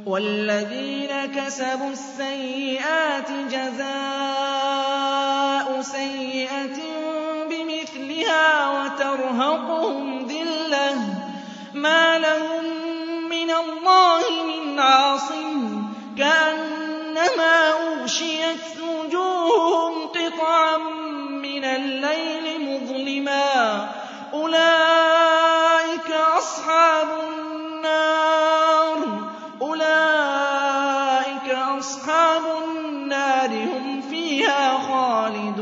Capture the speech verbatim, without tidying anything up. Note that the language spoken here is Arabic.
وَالَّذِينَ كَسَبُوا السَّيِّئَاتِ جَزَاءُ سَيِّئَةٍ بِمِثْلِهَا وَتَرْهَقُهُمْ ذِلَّةٌ مَّا لَهُم مِّنَ اللَّهِ مِنْ عَاصِمٍ كَأَنَّمَا أُغْشِيَتْ وُجُوهُهُمْ قِطَعًا مِّنَ اللَّيْلِ مُظْلِمًا أُولَٰئِكَ أَصْحَابُ النَّارِ أُولَٰئِكَ أَصْحَابُ النَّارِ هُمْ فِيهَا خَالِدُونَ